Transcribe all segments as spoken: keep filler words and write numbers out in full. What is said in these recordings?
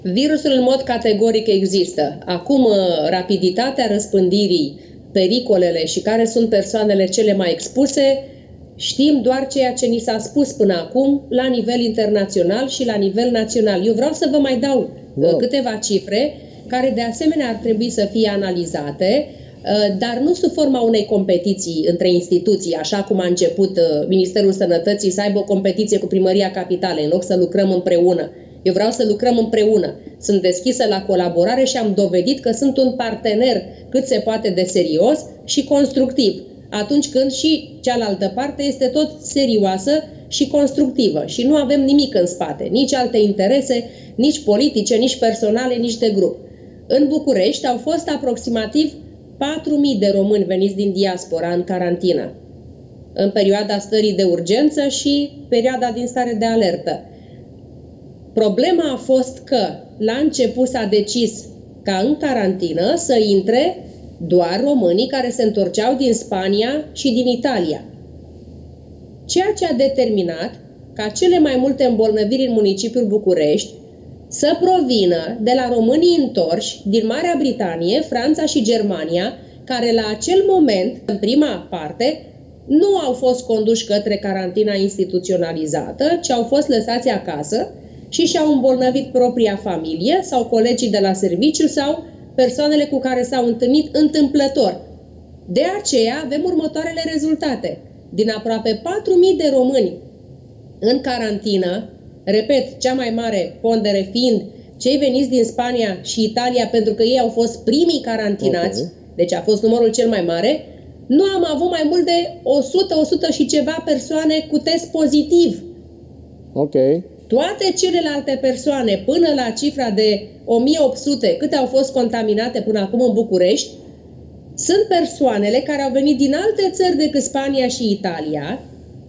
Virusul în mod categoric există. Acum, rapiditatea răspândirii, pericolele și care sunt persoanele cele mai expuse, știm doar ceea ce ni s-a spus până acum la nivel internațional și la nivel național. Eu vreau să vă mai dau wow. câteva cifre care de asemenea ar trebui să fie analizate, dar nu sub forma unei competiții între instituții, așa cum a început Ministerul Sănătății să aibă o competiție cu Primăria Capitalei, în loc să lucrăm împreună. Eu vreau să lucrăm împreună. Sunt deschisă la colaborare și am dovedit că sunt un partener cât se poate de serios și constructiv, atunci când și cealaltă parte este tot serioasă și constructivă și nu avem nimic în spate, nici alte interese, nici politice, nici personale, nici de grup. În București au fost aproximativ patru mii de români veniți din diaspora în carantină, în perioada stării de urgență și perioada din stare de alertă. Problema a fost că la început s-a decis ca în carantină să intre doar românii care se întorceau din Spania și din Italia. Ceea ce a determinat ca cele mai multe îmbolnăviri în municipiul București să provină de la românii întorși din Marea Britanie, Franța și Germania, care la acel moment, în prima parte, nu au fost conduși către carantina instituționalizată, ci au fost lăsați acasă și și-au îmbolnăvit propria familie sau colegii de la serviciu sau persoanele cu care s-au întâlnit întâmplător. De aceea avem următoarele rezultate. Din aproape patru mii de români în carantină, repet, cea mai mare pondere fiind cei veniți din Spania și Italia, pentru că ei au fost primii carantinați, okay. Deci a fost numărul cel mai mare, nu am avut mai mult de o sută, o sută și ceva persoane cu test pozitiv. Ok. Toate celelalte persoane, până la cifra de o mie opt sute, câte au fost contaminate până acum în București, sunt persoanele care au venit din alte țări decât Spania și Italia,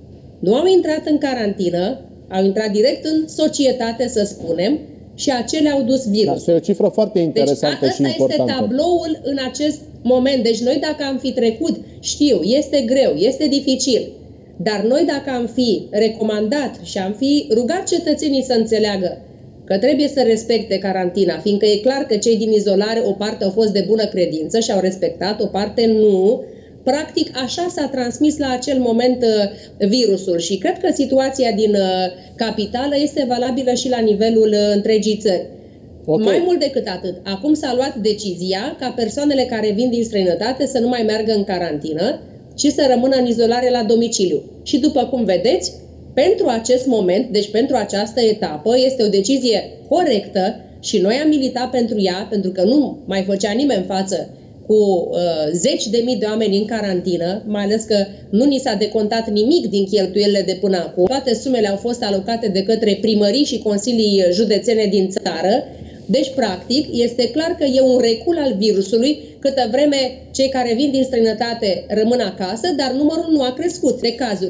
nu au intrat în carantină, au intrat direct în societate, să spunem, și acelea au dus virusul. Asta e o cifră foarte interesantă deci, și importantă. Asta este tabloul în acest moment. Deci noi dacă am fi trecut, știu, este greu, este dificil, dar noi dacă am fi recomandat și am fi rugat cetățenii să înțeleagă că trebuie să respecte carantina, fiindcă e clar că cei din izolare, o parte au fost de bună credință și au respectat, o parte nu, practic așa s-a transmis la acel moment uh, virusul și cred că situația din uh, capitală este valabilă și la nivelul uh, întregii țări. Okay. Mai mult decât atât, acum s-a luat decizia ca persoanele care vin din străinătate să nu mai meargă în carantină, ci să rămână în izolare la domiciliu. Și după cum vedeți, pentru acest moment, deci pentru această etapă, este o decizie corectă și noi am militat pentru ea, pentru că nu mai făcea nimeni față cu uh, zeci de mii de oameni în carantină, mai ales că nu ni s-a decontat nimic din cheltuielile de până acum. Toate sumele au fost alocate de către primării și consilii județene din țară. Deci, practic, este clar că e un recul al virusului, câtă vreme cei care vin din străinătate rămân acasă, dar numărul nu a crescut de cazuri.